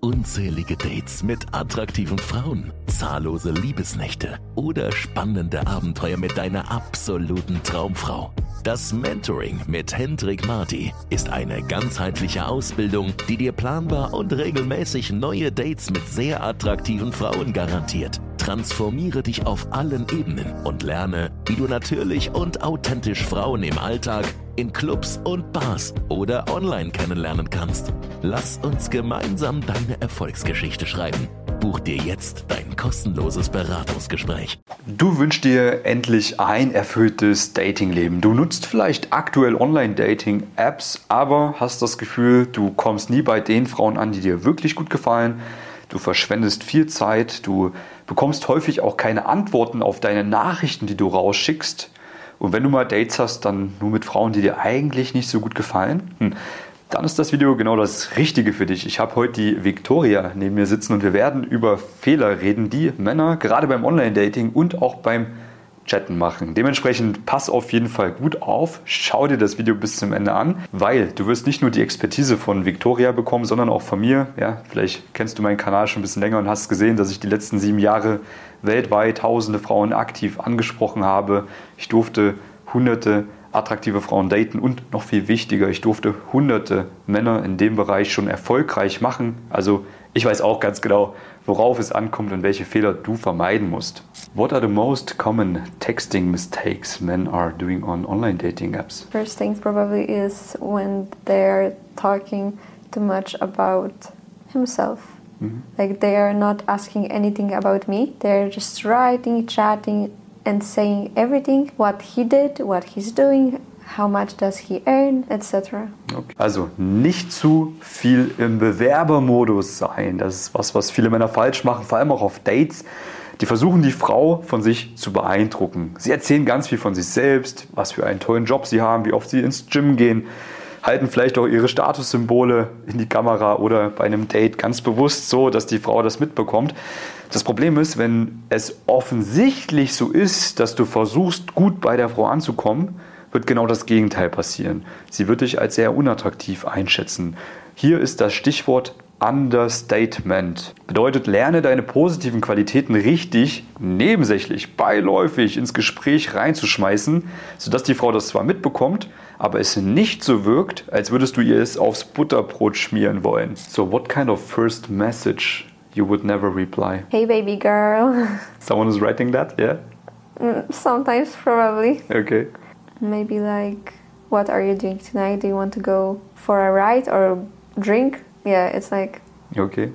unzählige Dates mit attraktiven Frauen, zahllose Liebesnächte oder spannende Abenteuer mit deiner absoluten Traumfrau. Das Mentoring mit Hendrik Marty ist eine ganzheitliche Ausbildung, die dir planbar und regelmäßig neue Dates mit sehr attraktiven Frauen garantiert. Transformiere dich auf allen Ebenen und lerne, wie du natürlich und authentisch Frauen im Alltag, in Clubs und Bars oder online kennenlernen kannst. Lass uns gemeinsam deine Erfolgsgeschichte schreiben. Buch dir jetzt dein kostenloses Beratungsgespräch. Du wünschst dir endlich ein erfülltes Datingleben. Du nutzt vielleicht aktuell Online-Dating-Apps, aber hast das Gefühl, du kommst nie bei den Frauen an, die dir wirklich gut gefallen. Du verschwendest viel Zeit, du bekommst häufig auch keine Antworten auf deine Nachrichten, die du rausschickst. Und wenn du mal Dates hast, dann nur mit Frauen, die dir eigentlich nicht so gut gefallen, dann ist das Video genau das Richtige für dich. Ich habe heute die Victoria neben mir sitzen und wir werden über Fehler reden, die Männer gerade beim Online-Dating und auch beim Chatten machen. Dementsprechend pass auf jeden Fall gut auf, schau dir das Video bis zum Ende an, weil du wirst nicht nur die Expertise von Victoria bekommen, sondern auch von mir. Ja, vielleicht kennst du meinen Kanal schon ein bisschen länger und hast gesehen, dass ich die letzten 7 Jahre weltweit tausende Frauen aktiv angesprochen habe. Ich durfte hunderte attraktive Frauen daten und noch viel wichtiger, ich durfte hunderte Männer in dem Bereich schon erfolgreich machen. Also ich weiß auch ganz genau, worauf es ankommt und welche Fehler du vermeiden musst. What are the most common texting mistakes men are doing on online dating apps? First thing probably is when they're talking too much about himself. Like they are not asking anything about me. They're just writing, chatting and saying everything, what he did, what he's doing, how much does he earn, etc. Okay. Also nicht zu viel im Bewerbermodus sein. Das ist was viele Männer falsch machen, vor allem auch auf Dates. Die versuchen, die Frau von sich zu beeindrucken. Sie erzählen ganz viel von sich selbst, was für einen tollen Job sie haben, wie oft sie ins Gym gehen, halten vielleicht auch ihre Statussymbole in die Kamera oder bei einem Date ganz bewusst so, dass die Frau das mitbekommt. Das Problem ist, wenn es offensichtlich so ist, dass du versuchst, gut bei der Frau anzukommen, wird genau das Gegenteil passieren. Sie wird dich als sehr unattraktiv einschätzen. Hier ist das Stichwort Understatement. Bedeutet, lerne deine positiven Qualitäten richtig, nebensächlich, beiläufig ins Gespräch reinzuschmeißen, sodass die Frau das zwar mitbekommt, aber es nicht so wirkt, als würdest du ihr es aufs Butterbrot schmieren wollen. So, what kind of first message you would never reply? Hey baby girl. Someone is writing that, yeah? Sometimes probably. Okay. Maybe like, what are you doing tonight? Do you want to go for a ride or drink? Yeah, it's like... Okay.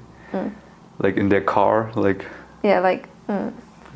Like in their car, like... Yeah, like, Okay.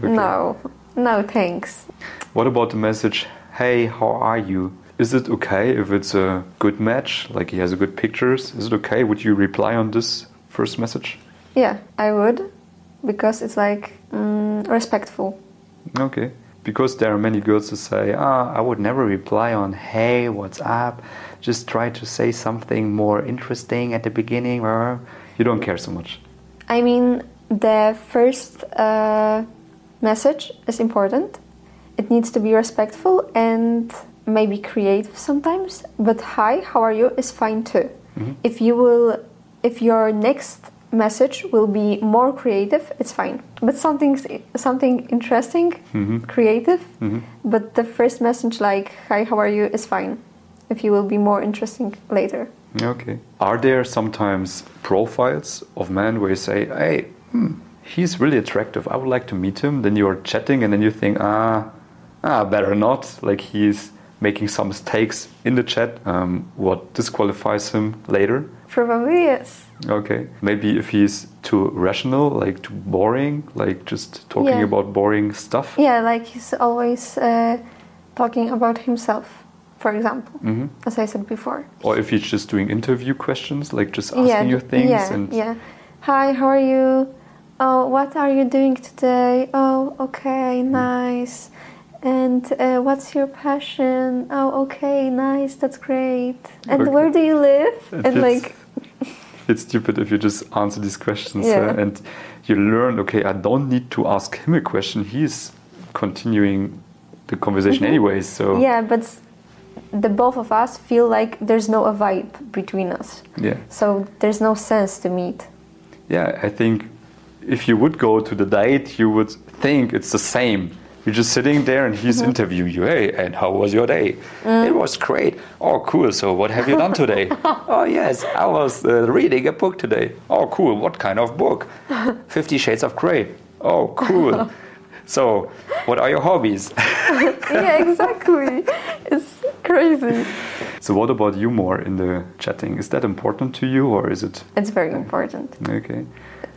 no thanks. What about the message, hey, how are you? Is it okay if it's a good match, like he has a good pictures? Is it okay? Would you reply on this first message? Yeah, I would, because it's like respectful. Okay. Because there are many girls who say, I would never reply on, hey, what's up? Just try to say something more interesting at the beginning, or you don't care so much. I mean, the first message is important. It needs to be respectful and maybe creative sometimes, but hi, how are you is fine too. If your next message will be more creative, it's fine. But something interesting, creative, but the first message like, hi, how are you is fine. If you will be more interesting later. Okay. Are there sometimes profiles of men where you say, hey, he's really attractive, I would like to meet him, then you're chatting and then you think, better not, like he's making some mistakes in the chat, what disqualifies him later? Probably yes. Okay. Maybe if he's too rational, like too boring, like just talking about boring stuff? Yeah, like he's always talking about himself, for example, as I said before. Or if he's just doing interview questions, like just asking you things. Yeah. Hi, how are you? Oh, what are you doing today? Oh, okay, nice. And what's your passion? Oh, okay, nice, that's great. And Okay. where do you live? It's stupid if you just answer these questions and you learn, okay, I don't need to ask him a question. He's continuing the conversation anyways. So Yeah, but the both of us feel like there's no vibe between us. yeah. So there's no sense to meet. yeah, I think if you would go to the date, you would think it's the same. You're just sitting there and he's interviewing you. Hey, and how was your day? It was great. Oh, cool. So what have you done today? Oh, yes, I was reading a book today. Oh, cool. What kind of book? 50 Shades of Grey. Oh, cool. So what are your hobbies? Yeah, exactly. It's crazy. So what about humor in the chatting? Is that important to you, or is it? It's very important. Okay.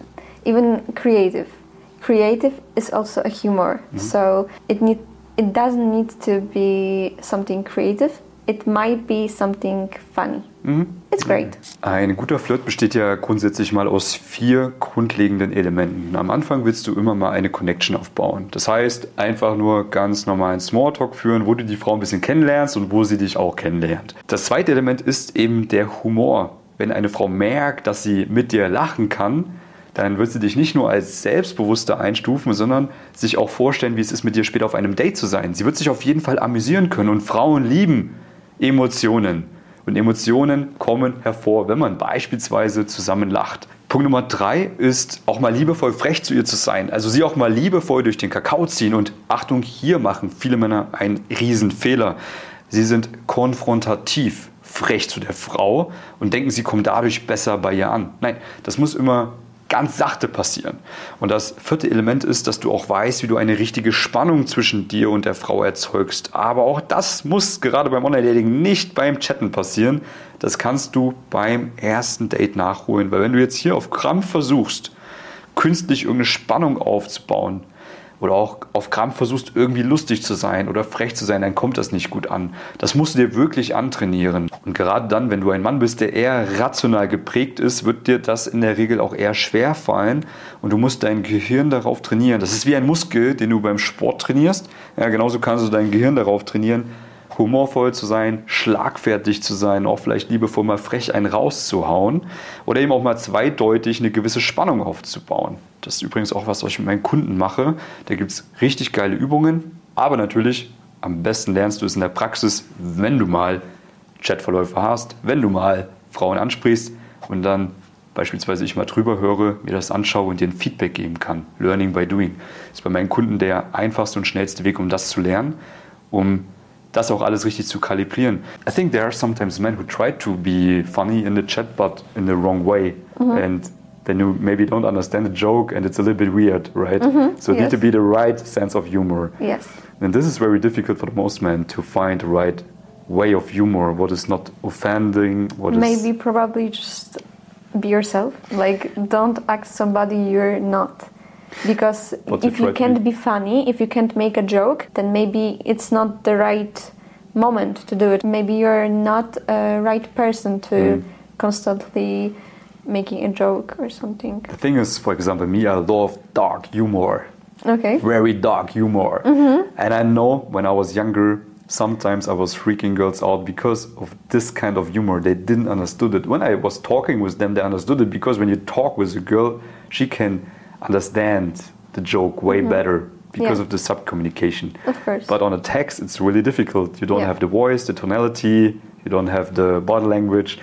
Even creative. Creative is also a humor. So it doesn't need to be something creative. It might be something funny. It's great. Ein guter Flirt besteht ja grundsätzlich mal aus 4 grundlegenden Elementen. Am Anfang willst du immer mal eine Connection aufbauen. Das heißt, einfach nur ganz normalen Smalltalk führen, wo du die Frau ein bisschen kennenlernst und wo sie dich auch kennenlernt. Das zweite Element ist eben der Humor. Wenn eine Frau merkt, dass sie mit dir lachen kann, dann wird sie dich nicht nur als selbstbewusster einstufen, sondern sich auch vorstellen, wie es ist, mit dir später auf einem Date zu sein. Sie wird sich auf jeden Fall amüsieren können und Frauen lieben Emotionen. Und Emotionen kommen hervor, wenn man beispielsweise zusammen lacht. Punkt Nummer 3 ist, auch mal liebevoll frech zu ihr zu sein. Also sie auch mal liebevoll durch den Kakao ziehen. Und Achtung, hier machen viele Männer einen Riesenfehler. Sie sind konfrontativ frech zu der Frau und denken, sie kommen dadurch besser bei ihr an. Nein, das muss immer ganz sachte passieren. Und das 4. Element ist, dass du auch weißt, wie du eine richtige Spannung zwischen dir und der Frau erzeugst. Aber auch das muss gerade beim Online-Dating nicht beim Chatten passieren. Das kannst du beim ersten Date nachholen. Weil wenn du jetzt hier auf Krampf versuchst, künstlich irgendeine Spannung aufzubauen, oder auch auf Krampf versuchst, irgendwie lustig zu sein oder frech zu sein, dann kommt das nicht gut an. Das musst du dir wirklich antrainieren. Und gerade dann, wenn du ein Mann bist, der eher rational geprägt ist, wird dir das in der Regel auch eher schwer fallen und du musst dein Gehirn darauf trainieren. Das ist wie ein Muskel, den du beim Sport trainierst. Ja, genauso kannst du dein Gehirn darauf trainieren, humorvoll zu sein, schlagfertig zu sein, auch vielleicht liebevoll mal frech einen rauszuhauen oder eben auch mal zweideutig eine gewisse Spannung aufzubauen. Das ist übrigens auch was ich mit meinen Kunden mache. Da gibt es richtig geile Übungen, aber natürlich am besten lernst du es in der Praxis, wenn du mal Chatverläufe hast, wenn du mal Frauen ansprichst und dann beispielsweise ich mal drüber höre, mir das anschaue und dir ein Feedback geben kann. Learning by doing. Das ist bei meinen Kunden der einfachste und schnellste Weg, um das zu lernen, um das auch alles richtig zu kalibrieren. I think there are sometimes men who try to be funny in the chat, but in the wrong way. And then you maybe don't understand the joke and it's a little bit weird, right? So it needs to be the right sense of humor. Yes. And this is very difficult for most men to find the right way of humor, what is not offending, what Maybe probably just be yourself. Like, don't act somebody you're not. Because if you can't be funny, if you can't make a joke, then maybe it's not the right moment to do it. Maybe you're not a right person to constantly making a joke or something. The thing is, for example, me, I love dark humor. Okay. Very dark humor. And I know when I was younger, sometimes I was freaking girls out because of this kind of humor. They didn't understood it. When I was talking with them, they understood it because when you talk with a girl, she can understand the joke way better because of the sub-communication. Of course. But on a text, it's really difficult. You don't have the voice, the tonality, you don't have the body language.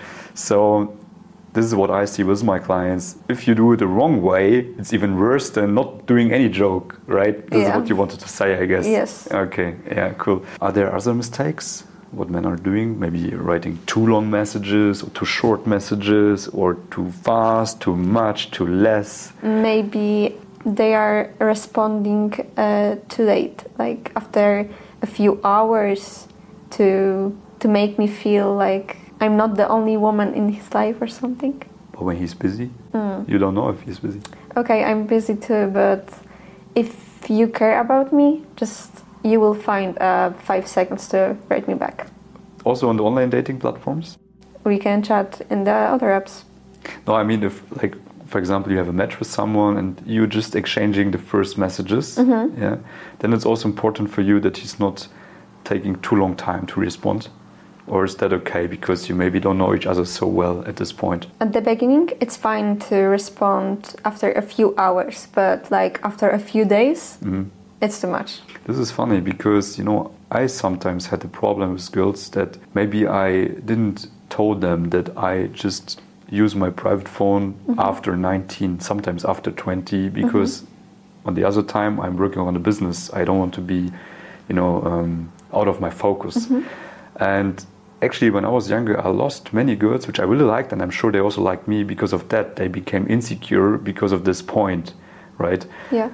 So this is what I see with my clients. If you do it the wrong way, it's even worse than not doing any joke, right? This is what you wanted to say, I guess. Yes. Okay, yeah, cool. Are there other mistakes? What men are doing? Maybe writing too long messages or too short messages or too fast, too much, too less. Maybe they are responding too late, like after a few hours to make me feel like I'm not the only woman in his life or something. But when he's busy, you don't know if he's busy. Okay, I'm busy too, but if you care about me, you will find 5 seconds to write me back. Also on the online dating platforms? We can chat in the other apps. No, I mean if, like, for example, you have a match with someone and you're just exchanging the first messages, yeah, then it's also important for you that he's not taking too long time to respond. Or is that okay because you maybe don't know each other so well at this point? At the beginning, it's fine to respond after a few hours, but like after a few days, it's too much. This is funny because, you know, I sometimes had a problem with girls that maybe I didn't told them that I just use my private phone after 19, sometimes after 20, because on the other time I'm working on a business. I don't want to be, out of my focus. And actually, when I was younger, I lost many girls, which I really liked, and I'm sure they also liked me because of that. They became insecure because of this point, right? Yeah.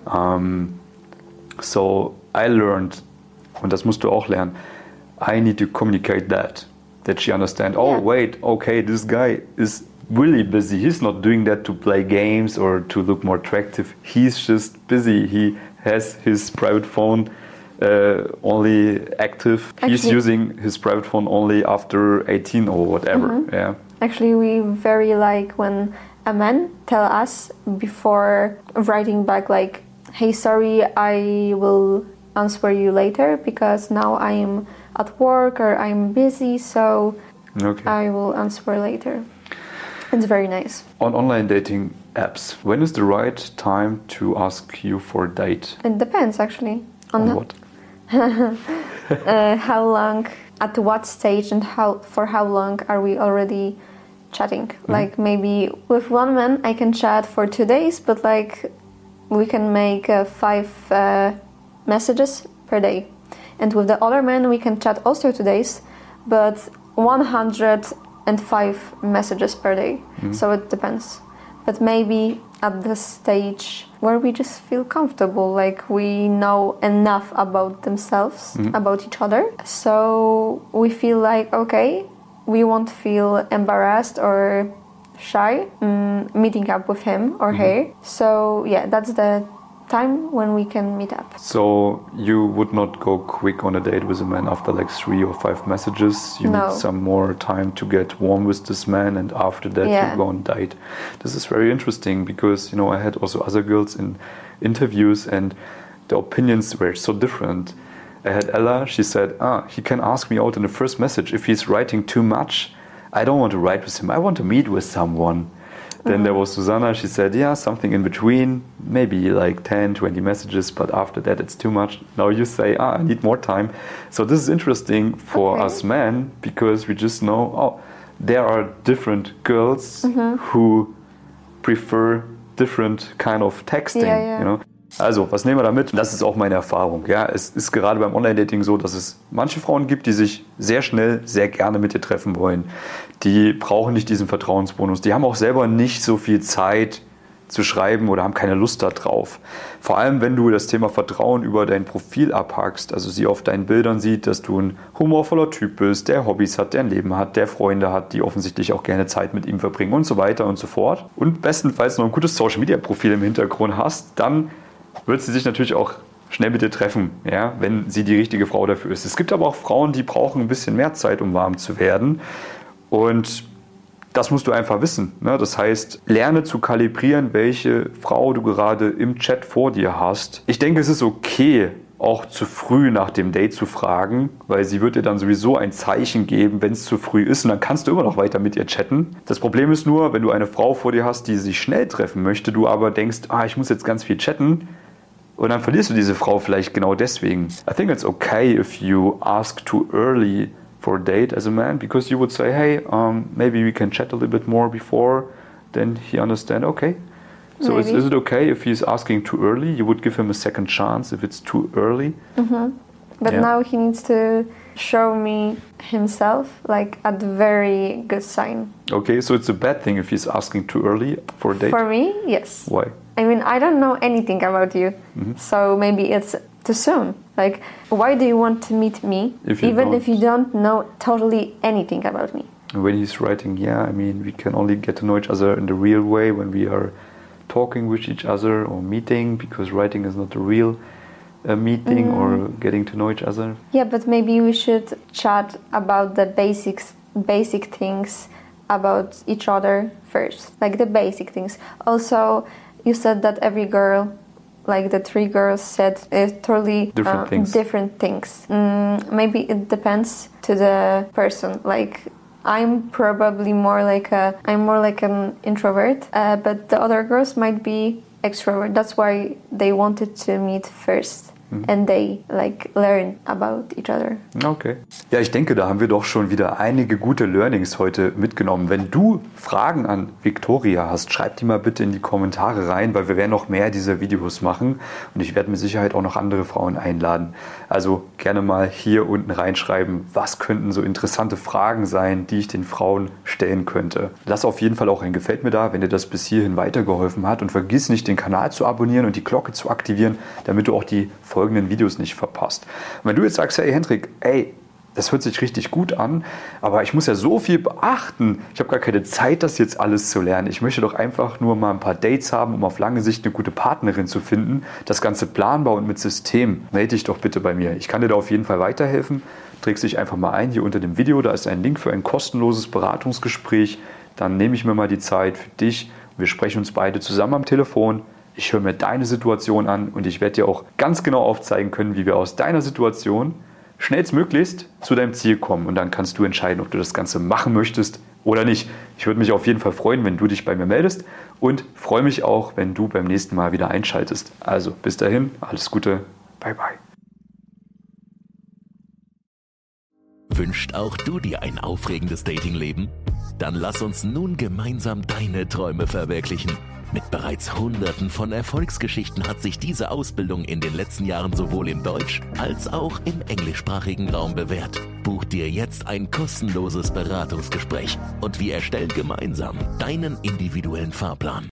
So I learned, und das musst du auch lernen, I need to communicate that she understand, wait, okay, this guy is really busy. He's not doing that to play games or to look more attractive. He's just busy. He has his private phone only active. Actually, he's using his private phone only after 18 or whatever. Yeah. Actually, we very like when a man tell us before writing back like, hey, sorry, I will answer you later because now I'm at work or I'm busy, so I will answer later. It's very nice. On online dating apps, when is the right time to ask you for a date? It depends, actually. On what? How long, at what stage, and for how long are we already chatting? Like maybe with one man I can chat for 2 days, but like we can make 5 messages per day. And with the other man we can chat also 2 days, but 105 messages per day. So it depends. But maybe at the stage where we just feel comfortable, like we know enough about themselves, about each other. So we feel like, okay, we won't feel embarrassed or shy meeting up with him or her. So yeah, that's the time when we can meet up. So you would not go quick on a date with a man after like 3 or 5 messages? You need some more time to get warm with this man, and after that you go on a date. This is very interesting because, I had also other girls in interviews and the opinions were so different. I had Ella, she said, he can ask me out in the first message. If he's writing too much, I don't want to write with him. I want to meet with someone. Then there was Susanna, she said, something in between, maybe like 10, 20 messages, but after that it's too much. Now you say, I need more time. So this is interesting for us men, because we just know, there are different girls who prefer different kind of texting, Also, was nehmen wir da mit? Das ist auch meine Erfahrung. Ja, es ist gerade beim Online-Dating so, dass es manche Frauen gibt, die sich sehr schnell, sehr gerne mit dir treffen wollen. Die brauchen nicht diesen Vertrauensbonus. Die haben auch selber nicht so viel Zeit zu schreiben oder haben keine Lust darauf. Vor allem, wenn du das Thema Vertrauen über dein Profil abhackst, also sie auf deinen Bildern sieht, dass du ein humorvoller Typ bist, der Hobbys hat, der ein Leben hat, der Freunde hat, die offensichtlich auch gerne Zeit mit ihm verbringen und so weiter und so fort. Und bestenfalls noch ein gutes Social-Media-Profil im Hintergrund hast, dann wird sie sich natürlich auch schnell mit dir treffen, wenn sie die richtige Frau dafür ist. Es gibt aber auch Frauen, die brauchen ein bisschen mehr Zeit, um warm zu werden. Und das musst du einfach wissen. Das heißt, lerne zu kalibrieren, welche Frau du gerade im Chat vor dir hast. Ich denke, es ist okay, auch zu früh nach dem Date zu fragen, weil sie wird dir dann sowieso ein Zeichen geben, wenn es zu früh ist, und dann kannst du immer noch weiter mit ihr chatten. Das Problem ist nur, wenn du eine Frau vor dir hast, die sich schnell treffen möchte, du aber denkst, ich muss jetzt ganz viel chatten, und dann verlierst du diese Frau vielleicht genau deswegen. I think it's okay if you ask too early for a date as a man, because you would say, hey, maybe we can chat a little bit more before, then he understand, okay. So is it okay if he's asking too early? You would give him a second chance if it's too early? But now he needs to show me himself like a very good sign. Okay, so it's a bad thing if he's asking too early for a date? For me, yes. Why? I mean, I don't know anything about you, so maybe it's too soon. Like, why do you want to meet me if you don't know totally anything about me? When he's writing, we can only get to know each other in the real way when we are talking with each other or meeting, because writing is not a real meeting or getting to know each other. Yeah, but maybe we should chat about the basic things about each other first, like the basic things. Also, you said that every girl, like the 3 girls, said totally different things. Maybe it depends to the person. Like, I'm probably more like an introvert, but the other girls might be extrovert. That's why they wanted to meet first. and they learn about each other. Okay. Ja, ich denke, da haben wir doch schon wieder einige gute Learnings heute mitgenommen. Wenn du Fragen an Victoria hast, schreib die mal bitte in die Kommentare rein, weil wir werden noch mehr dieser Videos machen und ich werde mit Sicherheit auch noch andere Frauen einladen. Also gerne mal hier unten reinschreiben, was könnten so interessante Fragen sein, die ich den Frauen stellen könnte. Lass auf jeden Fall auch ein Gefällt mir da, wenn dir das bis hierhin weitergeholfen hat, und vergiss nicht, den Kanal zu abonnieren und die Glocke zu aktivieren, damit du auch die folgenden Videos nicht verpasst. Und wenn du jetzt sagst, hey Hendrik, das hört sich richtig gut an, aber ich muss ja so viel beachten. Ich habe gar keine Zeit, das jetzt alles zu lernen. Ich möchte doch einfach nur mal ein paar Dates haben, um auf lange Sicht eine gute Partnerin zu finden. Das Ganze planbar und mit System. Melde dich doch bitte bei mir. Ich kann dir da auf jeden Fall weiterhelfen. Trägst dich einfach mal ein hier unter dem Video. Da ist ein Link für ein kostenloses Beratungsgespräch. Dann nehme ich mir mal die Zeit für dich. Wir sprechen uns beide zusammen am Telefon. Ich höre mir deine Situation an und ich werde dir auch ganz genau aufzeigen können, wie wir aus deiner Situation schnellstmöglichst zu deinem Ziel kommen. Und dann kannst du entscheiden, ob du das Ganze machen möchtest oder nicht. Ich würde mich auf jeden Fall freuen, wenn du dich bei mir meldest, und freue mich auch, wenn du beim nächsten Mal wieder einschaltest. Also bis dahin, alles Gute, bye bye. Wünscht auch du dir ein aufregendes Datingleben? Dann lass uns nun gemeinsam deine Träume verwirklichen. Mit bereits Hunderten von Erfolgsgeschichten hat sich diese Ausbildung in den letzten Jahren sowohl im Deutsch- als auch im englischsprachigen Raum bewährt. Buch dir jetzt ein kostenloses Beratungsgespräch und wir erstellen gemeinsam deinen individuellen Fahrplan.